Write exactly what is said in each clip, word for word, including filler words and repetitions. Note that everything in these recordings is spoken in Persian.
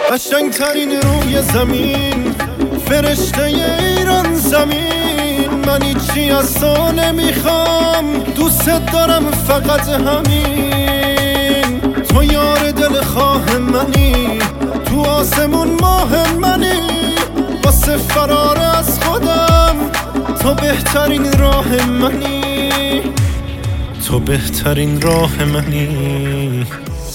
قشنگترین روی زمین، فرشته ایران زمین. من هیچی از تو نمیخوام، دوست دارم فقط همین. تو یار دلخواه منی، تو آسمون ماه منی. واسه فرار از خودم تو بهترین راه منی، تو بهترین راه منی.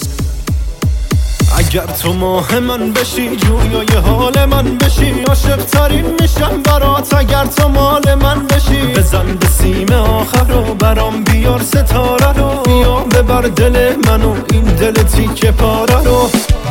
اگر تو ماه من بشی، جویای حال من بشی، عاشق ترین میشم برات. اگر تو مال من بشی، بزن به سیم آخر رو، برام بیار ستاره رو. بیا ببر دل منو، این دل تیکه پاره رو.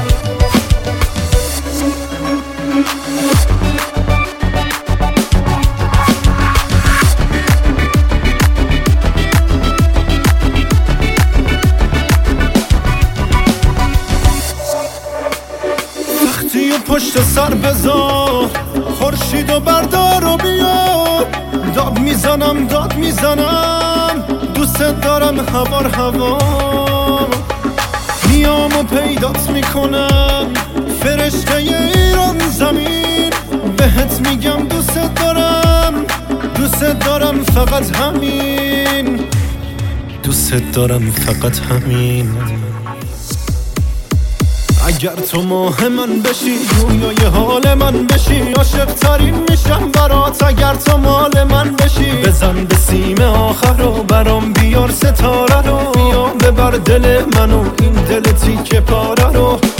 و پشت سر بذار، خورشید و بردار و بیا. داد میزنم داد میزنم، دوست دارم هوار هوا. میام و پیدات میکنم، فرشته ایران زمین. بهت میگم دوست دارم، دوست دارم فقط همین، دوست دارم فقط همین. اگر تو ماه من بشی، جویای حال من بشی، عاشق ترین میشم برات. اگر تو مال من بشی، بزن به سیم آخر رو، برام بیار ستاره رو. بیا ببر دل منو، این دل تیکه پاره رو.